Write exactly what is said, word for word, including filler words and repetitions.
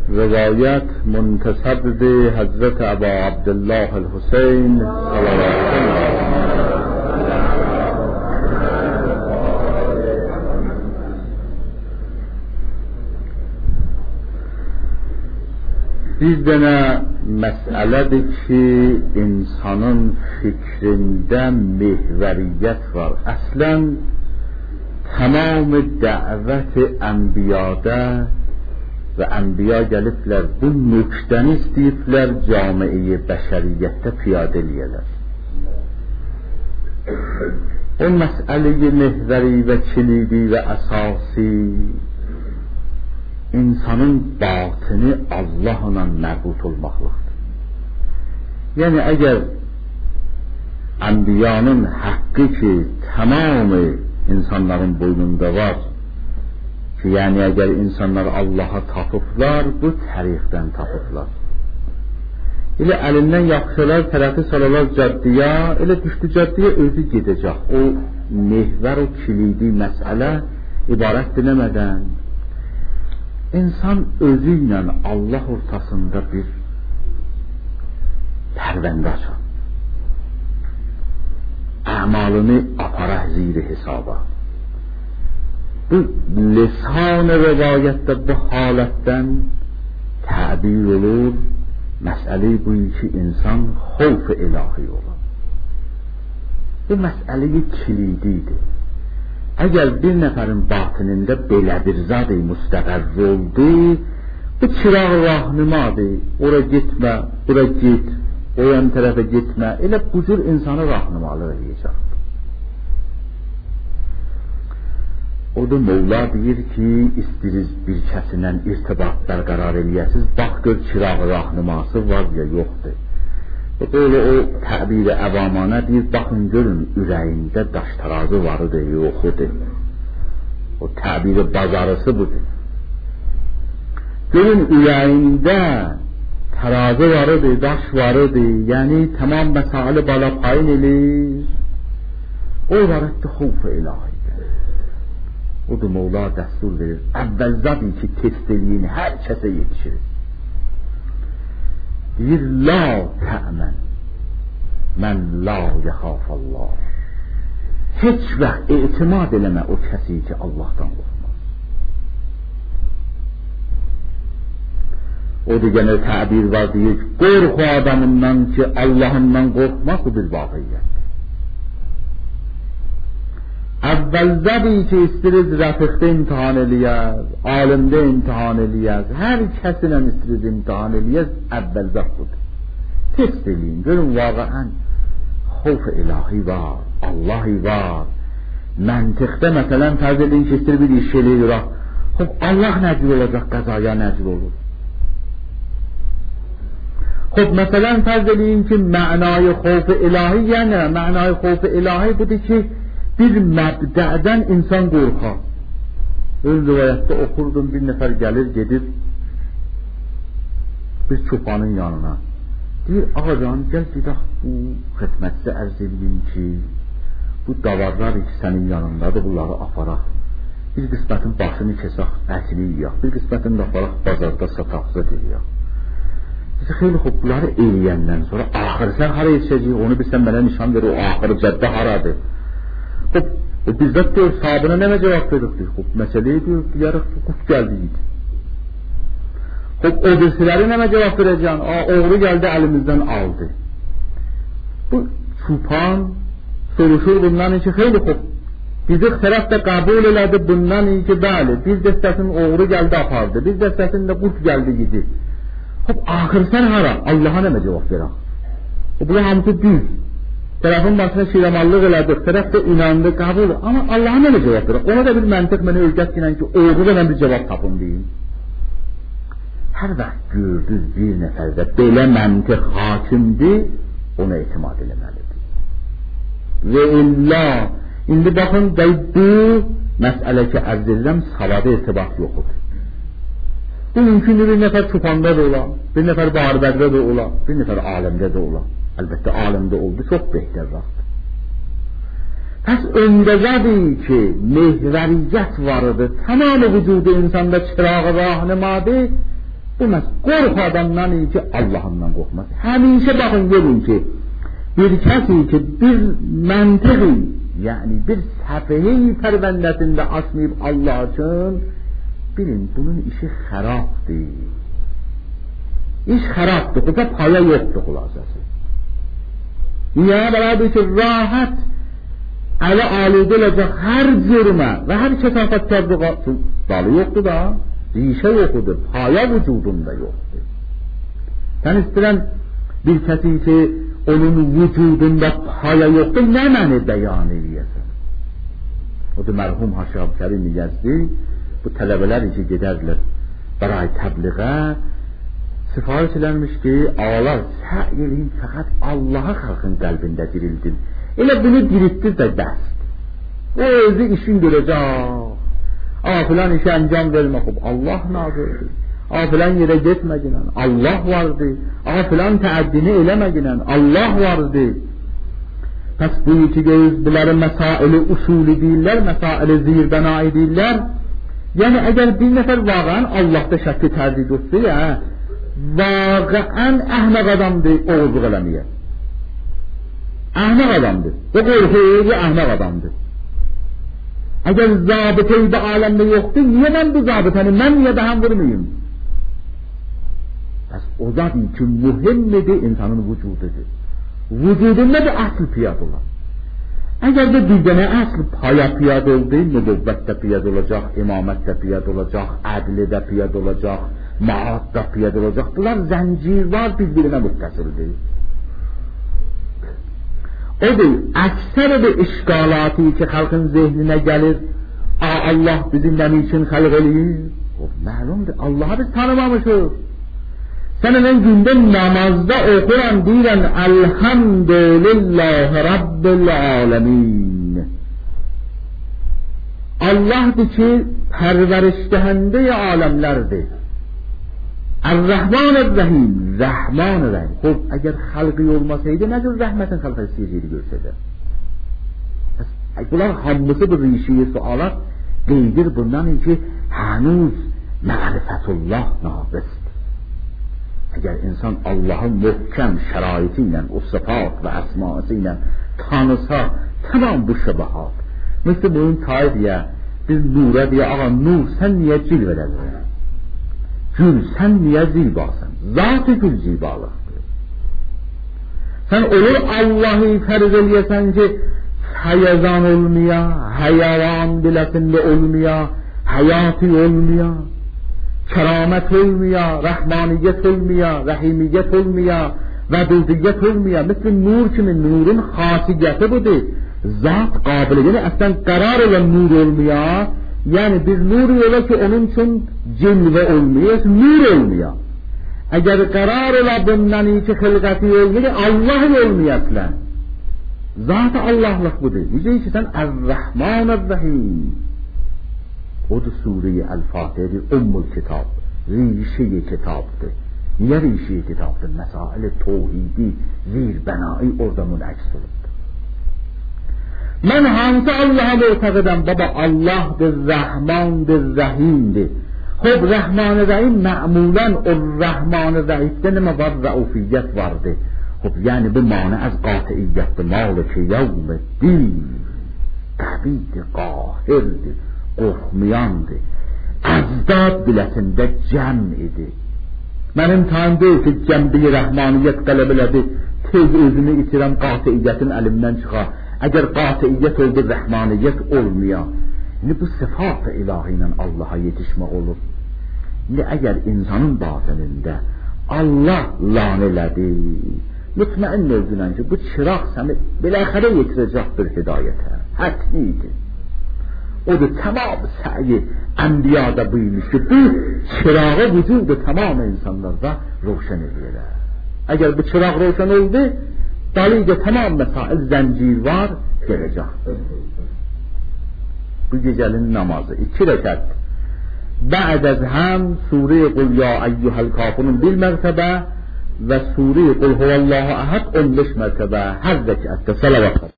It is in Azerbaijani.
روایت منتسب به حضرت ابا عبدالله الحسین صلوات الله bir dənə məsələdir ki, insanın fikrində mehvəriyyət var. Əslən, tamam dəvət ənbiyada və ənbiya gəliblər, bu nöqtəni istəyiblər camiə bəşəriyyətdə piyadə eləyələr. O məsələyi mehvəri və kilidi və əsasi insanın batini Allahla mərbut olmaqlıqdır. Yəni, əgər ənbiyanın haqqı ki, tamamı insanların boynunda var ki, yəni əgər insanlar Allah'a tapıblar, bu təriqdən tapıblar. Elə əlindən yaxşılar, tərəfi salalar caddiyə, elə düşdü caddiyə özü gedəcək. O mehvər, o kilidi məsələ ibarətdir nəmədən? İnsan özü ilə Allah ortasında bir pərvəndə açar. Əmalını aparah zir-i hesaba. Bu lisan-ı rivayətdə bu halətdən təbir olur. Məsələ bu ki, insan xovf-ı ilahi olur. Bu məsələyi kilididir. Əgər bir nəfərin batinində belə bir zad-ı müstəqərr oldu, bu çıraq rahnumadır. Ora gitmə, bura git, o yan tərəfə gitmə. Elə bu cür insanı rahnumalı eləyəcəkdir. O da Mevla deyir ki, istiriz bir kəsindən irtibat bərqərar eləyəsiz, bax gör çıraq rahnuması var ya yoxdur. Böyle o təbir-i əvamanə deyir, baxın görün ürəyində daş tarazı varıdır, yoxudur. O təbir-i bazarısı budur. Görün ürəyində tarazı varıdır, daş varıdır, yəni tamam məsələ bala payın elir. O ibarətdir xovf-ı ilahidir. O da Mevla dəstur verir, əvvəlzadır ki, test eləyin, hər kəsə yetişir. Deyir, la tə'mən, mən la yəxaf Allah. Heç vaxt etimad eləmə o kəsi ki, Allahdan qorxmaz. O da gənə təbir var, deyir, qorxu adamından ki, Allahından qorxmaq bu bir vaqiyyət. Əvvəlzədir ki, istiriz rəfiqdə imtihan eləyəz, alimdə imtihan eləyəz, hər kəsinə istiriz imtihan eləyəz, əvvəlzət budur. Test eləyin, görün vaqəən xovf-ı ilahi var, Allahi var. Məntiqdə məsələn fərz edin ki, istir bir iş eləyir, xob, Allah nəcil olacaq, qəzaya nəcil olur. Xob, məsələn fərz edin ki, mənayı xovf-ı ilahi, yəni mənayı xovf-ı ilahi budur ki, bir məbdədən insan qorxar. Öz rivayətdə oxurdum, bir nəfər gəlir, gedir bir çobanın yanına. Deyir, ağacan, gəl gedək bu xidmətçi ərz edeyim ki, bu davarlar ki, sənin yanındadır, bunları aparaq. Bir qismətin başını kesək, ətini yiyək, bir qismətin də aparaq, bazarda sataqsız edəyək. Bizi xeyli xob, bunları eləyəndən sonra, axır sən hara yetişəcək, onu bilsən mənə nişan verir, o axırı cəddə haradır. Xob, o bizzət diyor, sahabına nəmə cavab veririk diyor. Xob, məsələyi diyor, deyərək ki, qut gəldi idi. Xob, o birsiləri nəmə cavab verəcəkən, oğru gəldi, əlimizdən aldı. Bu çupan soruşur bundan ki, xeyli xob, bizi tərəf də qəbul elədi bundan ki, bəli, bir dəstəsin oğru gəldi, apardı, bir dəstəsin də qut gəldi, gidi. Xob, axır sən hara, Allaha nəmə cavab verək. O, bu da hamısı düz. Tərəfin başına şiramallıq elədik, tərəf də inandı, qəbul. Amma Allah'a nə cavab verir? Ona da bir məntiq mənə öyrətginən ki, oğruda mən bir cavab tapın deyim. Hər vaxt gördünüz bir nəfərdə belə məntiq hakimdir, ona etimad eləməlidir. Və illa, indi baxın, bu məsələ ki, ərz edirəm, savada irtibat yoxudur. Bu mümkündür, bir nəfər çupanda da ola, bir nəfər barbərdə də ola, bir nəfər aləmdə də ola. Əlbəttə aləmdə oldu, çox behtər vaxt. Pəs öndəzədir ki, mehvəriyyət varıdır, tamamı vücudu insanda çırağı rahnimadır, Bu məhz qorx adamdan iyi ki, Allah'ından qorxmaz. Həmişə baxın, görün ki, bir kəsi ki, bir məntiqi, yəni bir səfehi pərvəndəsində açmayıb Allah üçün, bilin, bunun işi xərabdır. İş xərabdır, bu da paya yoxdur xülasəsi. Niyə? Beraber ki, rahat əli aludə olacaq hər cürmə və hər kəsafət təbliğatı dalı yoxdur da, rişə yoxdur, paya vücudunda yoxdur. Sən istəyirən bir kəsi ki, onun vücudunda paya yoxdur, nə məni bəyan edəyəsən? O da mərhum Haşab Kərim Yəzdi, bu tələbələr ki, gedərlər bəray təbliğə, sifariş edilmiş ki, ağalar, səy eləyin, fəqət Allah'a xalqın qəlbində dirildin. Elə bunu dirittir də bəsdir. O özü işin görəcək. Aa filan işe əncam vermə, xub, Allah nazırdır. Aa filan yerə getməginən, Allah vardır. Aa filan təəddini eləməginən, Allah vardır. Pəs bu iki göz, bunları məsaili usulü deyirlər, məsaili zirbənai deyirlər. Yəni, əgər bir nəfər vaqən Allah'da şəkli tərdid etsə, ya, vaqən əhməq adamdır, oğuzluq eləməyə. Əhməq adamdır. O qorxuyor, əhməq adamdır. Əgər zabıtayı da aləmdə yoxdur, niyə mən bu zabıtanı, mən niyə daha vurmayayım? Bəs o zaten ki, mühimmidir insanın vücududur. Vücudunda bir asıl piyad olan. Əgər də bir dənə asıl paya piyad oldu, nübüvvətdə piyad olacaq, imamətdə piyad olacaq, ədlidə piyad olacaq, maadda piyad olacaq. Bunlar zəncir var, bir-birinə müttəsildir. Odur, əksər bir işgalatı ki, xalqın zehninə gəlir, Allah bizi nəmi üçün xəlq eləyir? O, məlumdur, Allah'ı biz tanımamışıq. Sən mən gündə namazda oxuran deyirən, Elhamdülillah Rabbil Alemin. Allah'dır ki, pərvərişdəhəndə-i aləmlərdir. Er-Rahman-er-Rahim, Rahman-er-Rahim. Xub, əgər xalqı olmasaydı, nədir rəhmətin xalqı istəyəcəyini görsədir? Bunlar hamısı bir rişiyi sualat qeydir bundan ki, hənuz mərifətullah naqisdir. Əgər insan Allah'ın möhkəm şəraiti ilə, o sıfat və əsması ilə tanısa, tamam bu şəbahat. Mesela bunun tayı deyə, biz nura deyə, ağa nur, sən niyə cilvələdin? Gül, sən niyə zibasən? Zat-ı gül zibalıqdır. Sən olur Allah'ı fərz eləyəsən ki, həyəzan olmaya, həyavan diləsində olmaya, həyatı olmaya, kəramət olmaya, rəhmaniyyət olmaya, rəhimiyyət olmaya, vədudiyyət olmaya. Mesela nur kimi, nurun xasiyyəti budur. Zat qabili, yəni əslən qərar olan nur olmaya, yani bir nur yola ki onun için cilve olmuyor, nur olmuyor. Eğer karar ola bundan iki hılgati olmuyor, Allah olmuyor aslen. Zat-ı Allah'lık budur. Diyeceğiz ki sen Er-Rahman-er-Rahim. O da Sure-i El-Fatiha'dır, Ummul Kitab. Rişi-i Kitab'dır. Niye rişi-i Kitab'dır? Mesail-i Tevhidi, zirbenai orada münəks olubdur. Mən hansı Allah'a mu'taqidəm? Baba, Allah'dır, Rahmandır, Rahimdir. Xub, Rahman-ı-Rahim mə'mulən o Rahman-ı-Rahimdə nə var? Rəufiyyət vardır. Xub, yəni bu manə az qati'iyyətdir. Maliki yevmiddin. Qəvidir, qahirdir, qorxmayandır. Əzdad bilətində cəm idi. Mənim tanım deyil ki, cəmbi rəhmaniyyət qələb elədi. Tez özünü itirəm, qati'iyyətin əlimdən çıxar. Eğer qati'iyyət oldu, rəhmaniyyət olmuyor. Yani bu sıfat-ı ilahi ile Allah'a yetişmek olur. Yani eğer insanın batınında Allah lan elədi, mutmain özündən ki, bu çıraq səni biləxərə yetirecek bir hidayete. Hətmiydi. O da tamam səyi enbiyada buymuş ki, bu çırağı vücudu tamam insanlarda roşan edilir. Eğer bu çıraq roşan oldu, dalıyla tamam mesail zəncir var, gələcəkdir. Bu gecənin namazı iki rəkət. Bə'd az həm Sure-i Qul ya eyyuhəl kafirun bir mərtəbə və Sure-i Qul huvallahu əhəd on beş mərtəbə hər rəkətdə salavat.